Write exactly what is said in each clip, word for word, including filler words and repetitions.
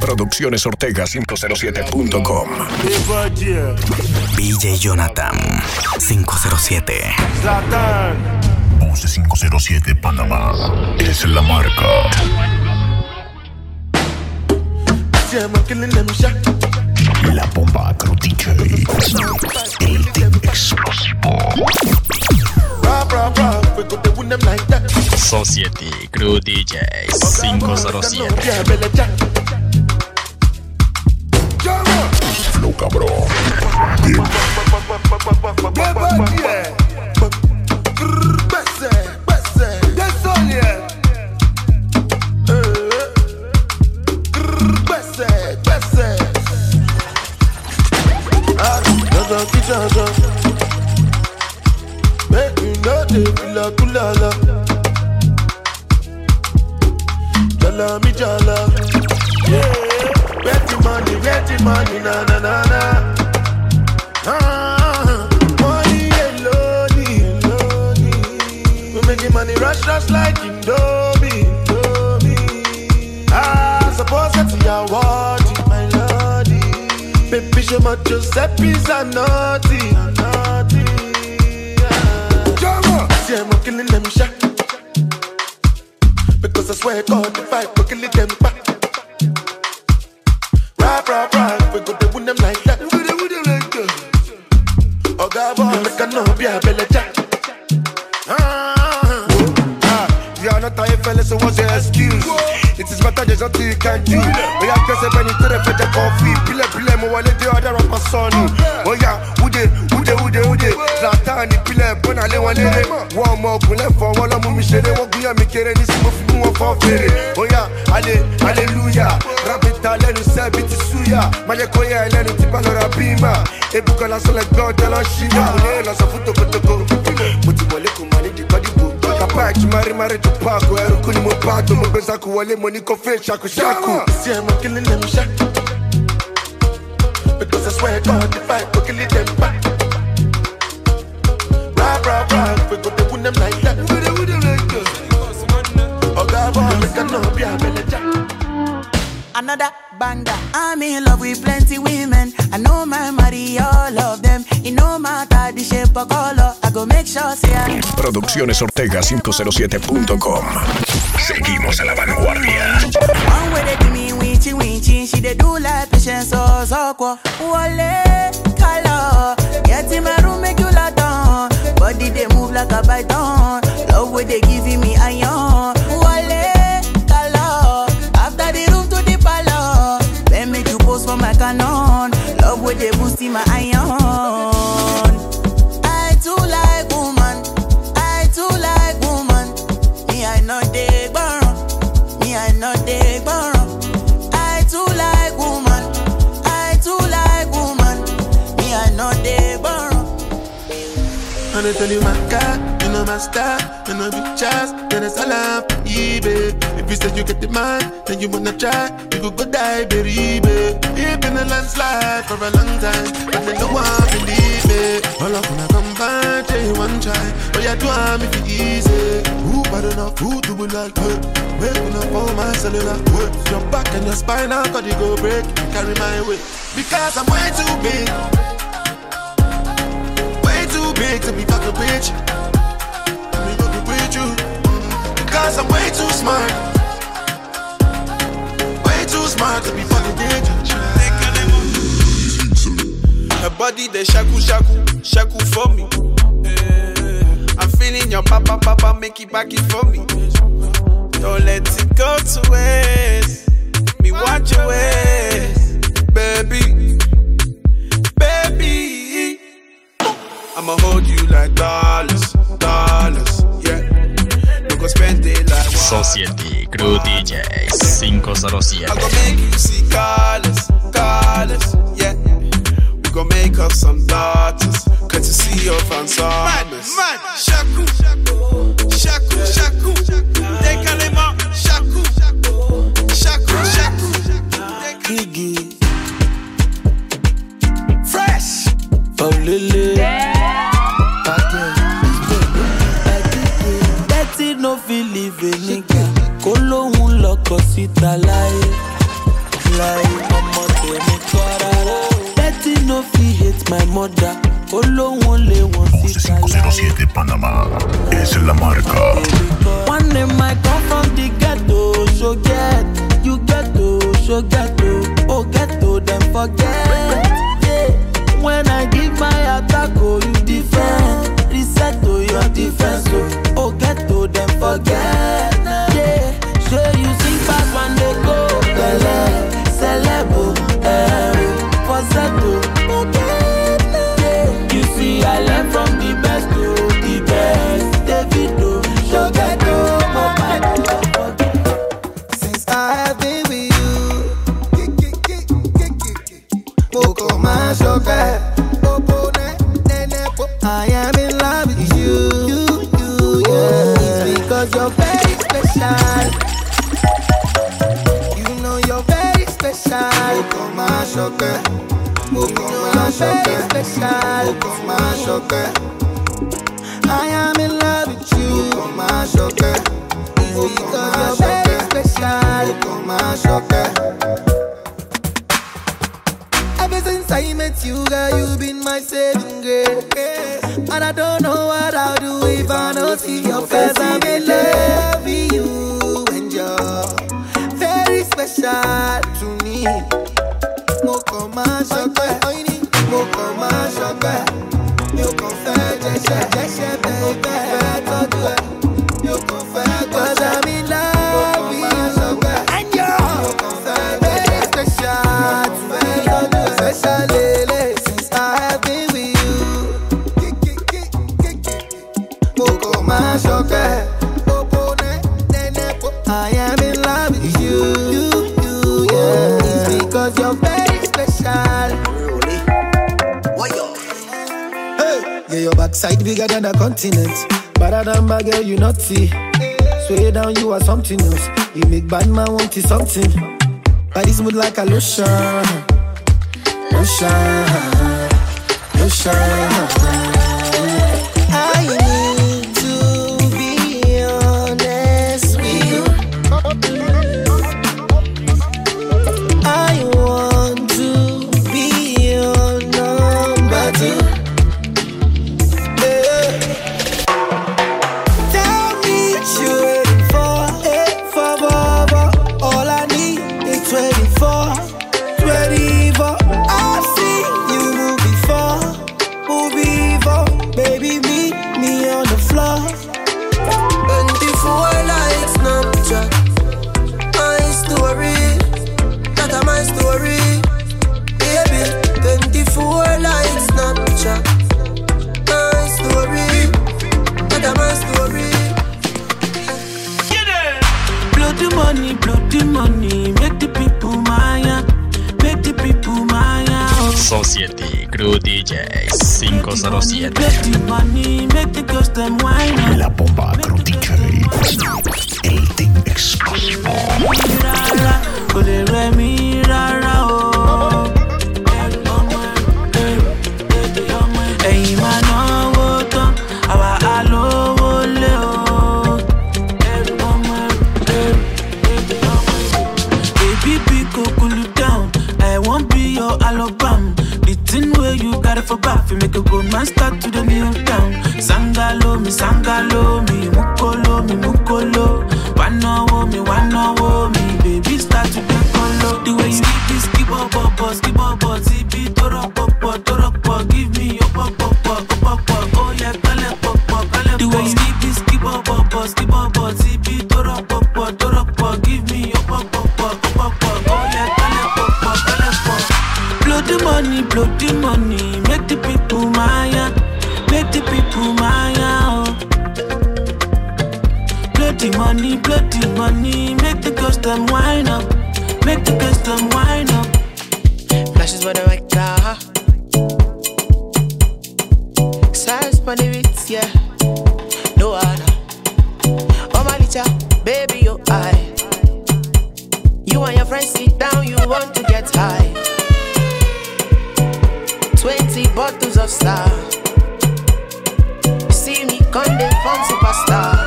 Producciones Ortega cinco cero siete punto com. D J Jonathan cinco cero siete. once cinco cero siete Panamá es la marca. La bomba Crew D J. El team explosivo. Society Crew D J cinco cero siete. Flow cabrón. Make me know they feel like kulala. Jala mi jala. Yeah. Where the money, where the money, na na na na. Ah, money alone, alone. We making money rush, rush like Indomie, Indomie. Ah, suppose that's your word, my lordy. Baby, show my Giuseppe's a naughty, a naughty. Yeah, I'm killing them shot. Because I swear God, if I go killing them back. Rap, rap, rap, we go to win them like that. We go to win them like that. Oh God, boy, make a no be a belly jack. Ah, you are not a fella, so what's your excuse? It is matter there's nothing you can do. We have just a penny to the fetch a coffee. Pile, pile, mo wale the other rapper son. Oh yeah, ude, ude, ude, ude. Zlatani, pile, bona le wale. One more, pile for wala mu mishele. Waguya mikere ni simo fi mu for fere. Oh yeah, ale, hallelujah. Rapita le nu se biti suya. Maye koya le nu tipa lora bima. Ebuka la sole God la shina. Mune la sa futo futo go. Muti wale kumani di kadibu. Kapak mari mari to park where kuni mo pato mo beza ku wale money ko fe shaku shaku. See I'm killing them shot. Because I swear God if I go kill them back. Rap rap rap we go to win them like that. We go to win them like that. Oh God boy make a no be a belly jack. Another banger. I'm in love with plenty women. I know my marry all of them. It no matter the shape or color. I go make sure say I. Producciones Ortega cinco cero siete punto com. Seguimos a la vanguardia. One way they do me winchy winchy. She they do like patience so so cool. Wale color. Get in my room make you lock down. Body they move like a python. Love way they giving me iron. Wale. For my canon, love with the boost in my iron. I too like woman, I too like woman. Me I know they burn, me I know they burn. I too like woman, I too like woman. Me I know they burn. And I tell you my God, you know my style, you know big chance, then it's all up, baby. If you say you get the man, then you wanna try, you could go die, baby. You've been a landslide for a long time, but then no one believe it. All of when I come back, tell you one try, but you do have me for easy. Who bad enough, who do we like, work? Waking up on my cellular, work. Your back and your spine, how could you go break? You carry my weight, because I'm way too big. Too big to be fucking with you. Let me fucking with you. Because I'm way too smart. Way too smart to be fucking with you. Her body they shaku shaku, shaku for me. I'm feeling your papa papa, make it back it for me. Don't let it go to waste. Me want your ways, baby, baby. I'ma hold you like dollars, dollars, yeah. No go spend it like Society Crew D J cinco cero siete. I go make you see colors, colors, yeah. We go make up some daughters, cause you see your fans are mad, mad. Shaku, shaku, shaku. They call him up, shaku, shaku, shaku. Iggy Fresh for Lily. No feel live nigga. Kolo un loco sita lie, lie. my mother. cinco cero siete Panamá es la marca. One day I come from the ghetto, so get, you ghetto, so ghetto, oh ghetto, then forget. Yeah. When I give my attack, oh you defend, reset to your defense, oh, oh ghetto, then forget. Yeah, so you sing fast when they go, Bele, celebo, eh, falsetto. I learned from the best to the best. Davido, Shogato, since I have been with you, Boko ma Shoga, I am in love with you, you, you, yeah. It's because you're very special. You know you're very special. Boko ma Shoga. I am in love with you. Because you're very special. Ever since I met you, girl, you've been my saving grace. And I don't know what I'll do if I don't see your face. I'm in love with you, and you're very special to me. Mo kàn máa ṣọpẹ́, mo kàn máa ṣọpẹ́, mi ò kàn fẹ́ jẹ́ṣẹ́, jẹ́ṣẹ́ bẹ́ẹ̀ fẹ́ tọ́jú ẹ̀, mi ò kàn fẹ́ gbọ́dọ̀ mi láàbí ṣọpẹ́, mo kàn fẹ́ very special, fẹ́ tọ́jú ẹ̀, special lele, since I have been with you. Mo kàn máa ṣọpẹ́, I am in love with you, you, you, yeah. It's because you're very special. Hey, yeah, your backside bigger than a continent. Better than my girl, you not see. Sway down, you are something else. You make bad man want it something. Body smooth like a lotion, lotion, lotion. I need to be honest with you. I want to be your number two. Yeah. Tell me what you're waiting for. Hey, for Baba. All I need is twenty-four, twenty-four. I've seen you move before, move before. Baby, meet me on the floor. twenty-four like Snapchat. My story. My story, baby. Twenty-four like Snapchat. My story, that's my story. Blow the money, blow the money, make the people mine, make the people mine. Society Crew D J cinco cero siete. Make the money, make the girls them wine. La bomba Crew D J, el team explosivo. Ẹ̀yin máa náwó tán, àwa á lówó lé o. Baby, be go cool you down. I won't be your Alabama. The thing where you got it for back, you make a good man start to the new town. Sangalo mi, sangalo mi, mukolo mi, mukolo. Wanawo mi, wanawo mi, baby start to the color. The way you keep this, keep up, up, up, keep up, up, keep it, toro, pop, pop, toro, pop, give me your pop, pop, pop, pop, pop, oh yeah, kale, pop, pop, kale, the way you keep this, keep up, up, up, keep up, up, keep it, toro, pop, pop, toro, pop, give me your pop, pop, pop, pop, pop, oh yeah, kale, pop, pop, kale, pop. Blow the money, blow the money, make the people mine, make the people mine, oh. Blow the money, blow the money, make the girls them wine up, make the girls them wine up. Flashes for the white car. Size for the beats, yeah. No other. Oh my little baby, your eye. You and your friends sit down, you want to get high. Twenty bottles of Star. See me come the fun superstar.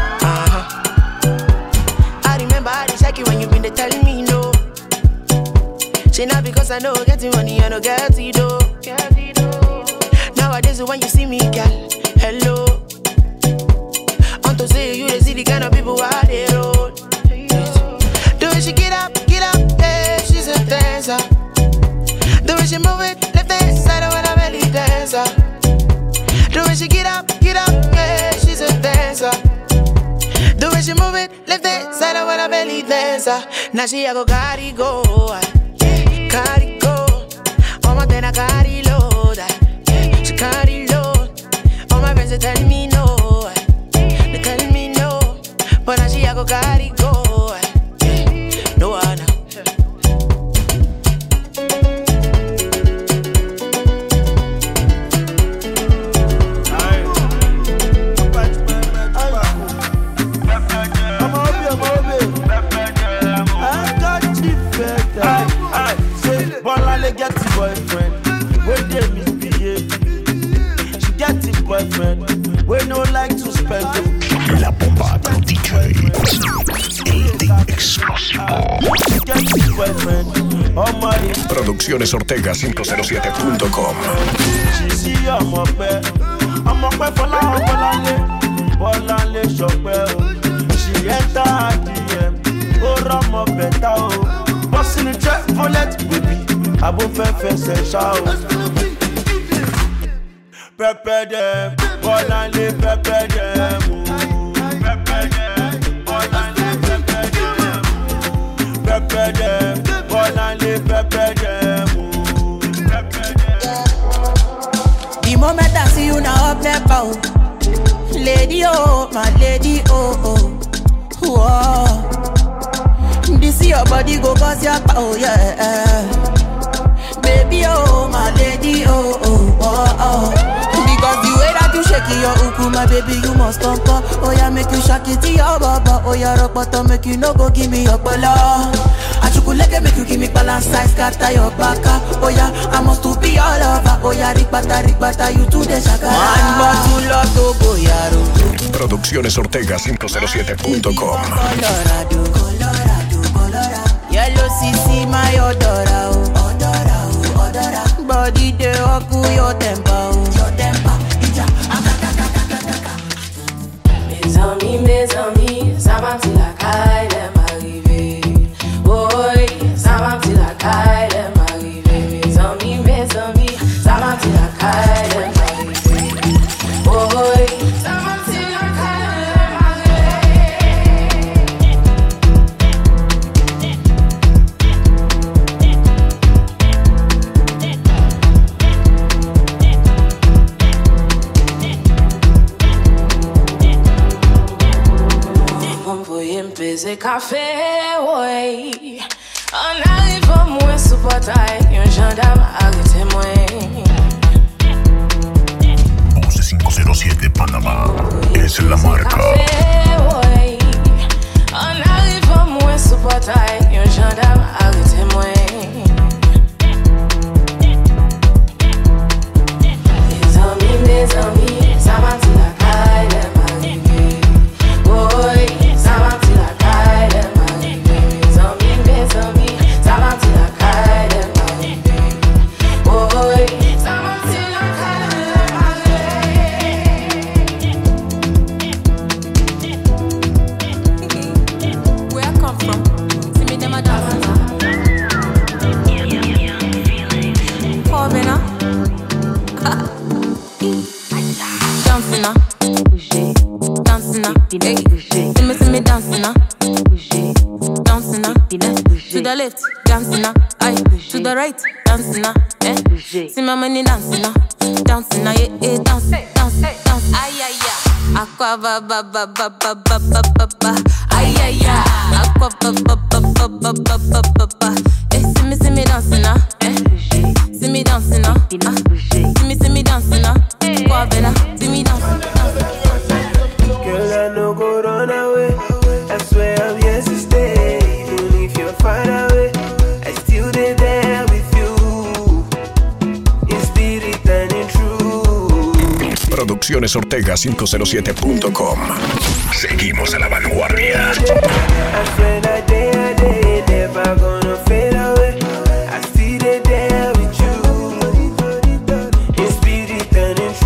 Uh-huh. I remember I did check you when you been there telling me no. Say now because I know getting money, I know get it though. Nowadays when you see me, girl, hello. Want to say you the see the kind of people I they roll. The way she get up, get up, yeah, she's a dancer. The way she move it, left hand side of a belly dancer. The way she get up, get up, yeah, she's a dancer. The way she move it, left hand side of a belly dancer. Now she a go carry go, carry go. All my then I carry load, she carry load. All my friends they tell me no, they tell me no, but now she a go carry go. No one. Get a boyfriend, when they misbehave. She get a boyfriend, we no like to spend them. La bomba con D J, el team explosivo. She get a boyfriend, all money. Producciones Ortega cinco cero siete punto com. She see I'm up there, I'm up there for la bolale, bolale shopper. She enter her D M, oh Ramo better oh, boss in the trap for let baby. Abo fẹ́ fẹsẹ̀ ṣá o. Pẹ́pẹ́ dẹ̀, Bọ́láńlé pẹ́pẹ́ dẹ̀ mú. Pẹ́pẹ́ dẹ̀, Bọ́láńlé pẹ́pẹ́ dẹ̀ mú. Pẹ́pẹ́ dẹ̀, Bọ́láńlé pẹ́pẹ́ dẹ̀ mú. The moment I see you now up there, bow. Lady oh, my lady oh oh. Whoa. This your body go cause your power, yeah. Baby, oh, my lady, oh, oh, oh, oh. Because the way that you shake your uku, my baby, you must come, come. Oh, yeah, make you shake it to your baba. Oh, yeah, rock bottom, make you no go give me your pala. I should make you give me balance size, scatter your baka. Oh, yeah, I must to be all over. Oh, yeah, rikbata, rikbata, you to the shaka. Man, but you love to go, yaro. Producciones Ortega cinco cero siete punto com. Colorado, Colorado, Colorado. Yellow C C, my odora, oh. Body de oku your temper, your temper. Mes amis, mes amis, ça m'a dit la caille de m'arriver. Oui, ça m'a dit la caille de m'arriver. Mes amis, mes amis, ça m'a dit la caille de m'arriver. Oui, ça m'a dit la caille de Baiser café, ouais. On arrive à moi sous portail, un gendarme arrête-moi. Voce cinco cero siete Panamá es la marca. Café, ouais. On arrive à moi sous portail, un gendarme arrête-moi. Mes amis, mes amis, ça m'a dit la caille de m'arriver. Ouais, ça m'a dit la caille de m'arriver. Mes amis, mes amis, ça m'a dit la caille de m'arriver. Ouais, ça m'a dit la caille de m'arriver. Where I come from, see me them a dance. Corbin, dancing now, dancing now, hey, see me see me dancing now, dancing now, to the left, dancing now, aye, to the right, dancing now, eh, see my money dancing now, dancing now, yeah, yeah, dance, dance, dance, aye, aye, aye, aqua ba ba ba ba ba ba ba ba ba, aye, aye, aye, aqua ba ba ba ba ba ba ba ba ba, eh, see me see me dancing now, eh, see me dancing now, ah, see me see me dancing now, Corbin, see me dancing, dancing. Girl, I no go run away. I swear I'm here to stay. Even if you're far away, I still be there with you. In spirit and in truth. Producciones Ortega cinco cero siete punto com. Seguimos a la vanguardia. I swear that day a day never gonna fade away. I still be there with you. In spirit and in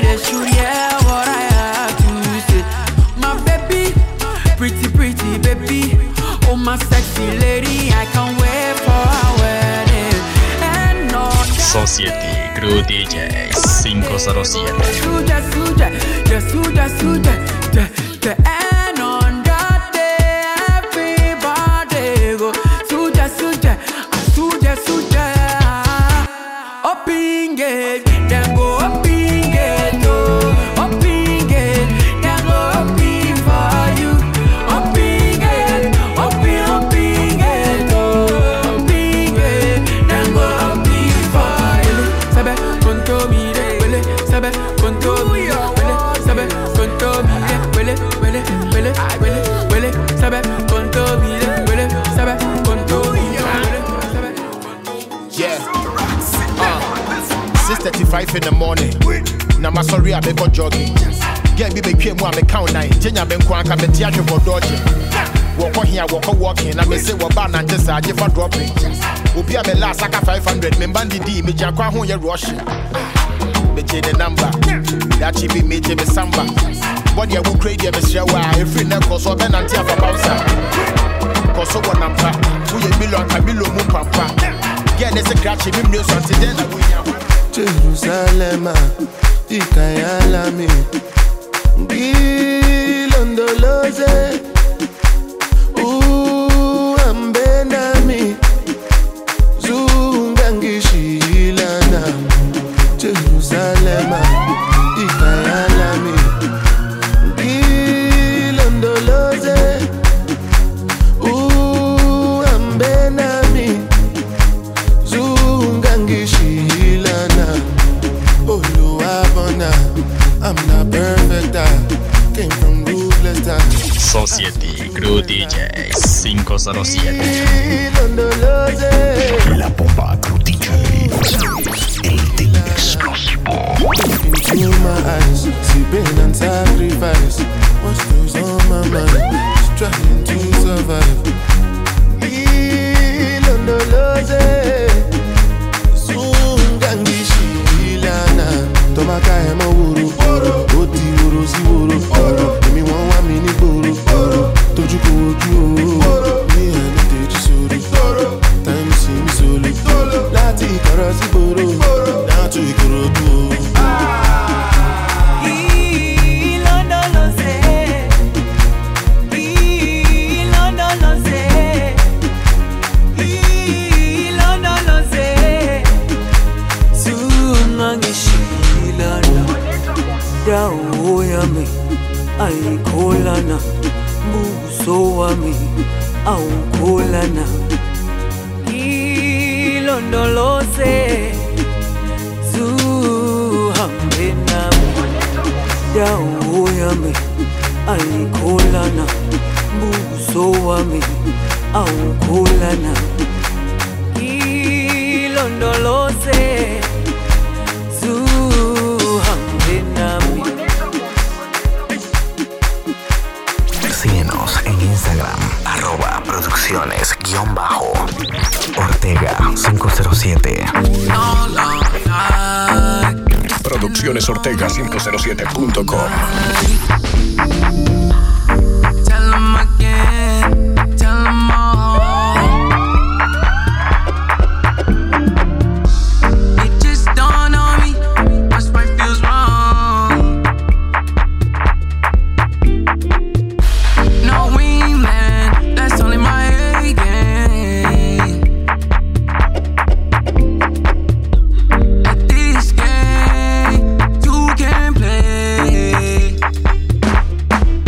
they should hear what I have to say. My baby, pretty, pretty baby. Oh, my sexy lady, I can't wait for our wedding. And no Society Crew D J cinco cero siete. Suja, suja, yeah, suja, suja, yeah, yeah. And on that day, everybody go suja, suja, ah, suja, suja. Up in gate, then go up in gate, oh, up in gate, then go up in for you. Up in gate, up in, up in gate, oh, up in gate, then go up in for you. Sabe, conto mi de, wele, sabe, conto mi de, wele, sabe, conto mi de, wele, wele, wele, wele, wele, sabe, conto mi de, wele, sabe, conto mi de, wele, sabe. Yeah. six thirty-five in the morning. Now my sorry I be go jogging. Get me be came one me count nine. Jenya ben kwa ka beti ahwe for dodging. Walk here, walk walking. I me say what ban and just I for dropping. Obi a me last aka five hundred. Me bandi di me jakwa ho ye rush. Me change the number. That she be me me samba. Body I will create me share wa. Every neck so ben anti afa bouncer. Koso one number. We a million Camilo mu papa. Get this a scratch me music until then I win. Jerusalem, Ikayalami, Gilondoloze, Uambenami, Zungangishilana, Jerusalem, Ikayalami, Gilondoloze, Uambenami, Zungangishilana. I'm not perfect, I came from ruthless times. Society Crew D J cinco cero siete. La bomba Crew D J. El team explosivo. Into my eyes, sleeping and sacrifice. What's goes on my mind? Trying to survive. Ilondoloze, Sungangishi Ilana. Tomaka ema wuru, oti wuru si wuru. Emi wan wa mi ni gboro, toju ko oju o. Mi eni teji sori, time si mi soli. Lati ikoro si boro, down to Ikorodu o. Ilondoloze, Ilondoloze, Ilondoloze, Sungangishi. Dawo yami ayikholana buso wami awukholana ilondoloze zuhambe nami dawo yami ayikholana buso wami awukholana ilondoloze Síguenos en Instagram, arroba producciones guión bajo Ortega cinco cero siete. Producciones Ortega cinco cero siete punto com. At this game, you can play.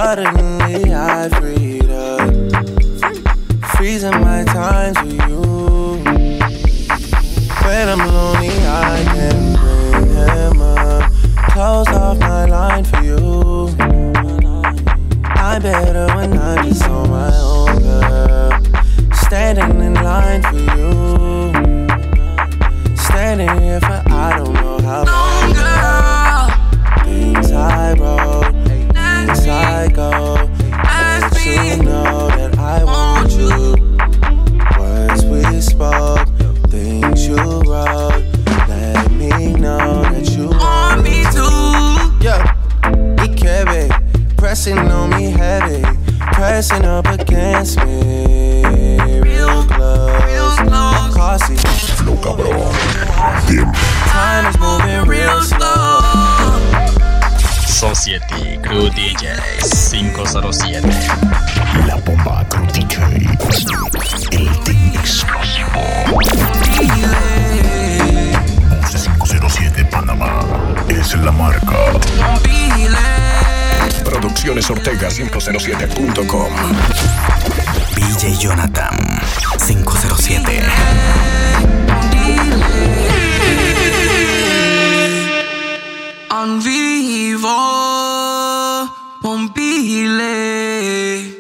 Suddenly I freed up, freezing my time to you. When I'm lonely, I can bring him up. Close off my line for you. I'm better when I'm just on my own, girl. Standing in line for you. Standing here for I don't know how long, girl. Things I wrote, things I go. Let you know that I want you. Words we spoke, things you wrote. Let me know that you want me too. Yeah, it can be pressing on me heavy, pressing up against me. Real close, real close. Causey. Flow cabrón. Time is moving real slow. Society Crew D J cinco cero siete. La bomba Crew D J. El team explosivo. once cinco cero siete Panamá es la marca. Producciones Ortega cinco cero siete punto com. D J Jonathan cinco cero siete. En vivo, Pompile.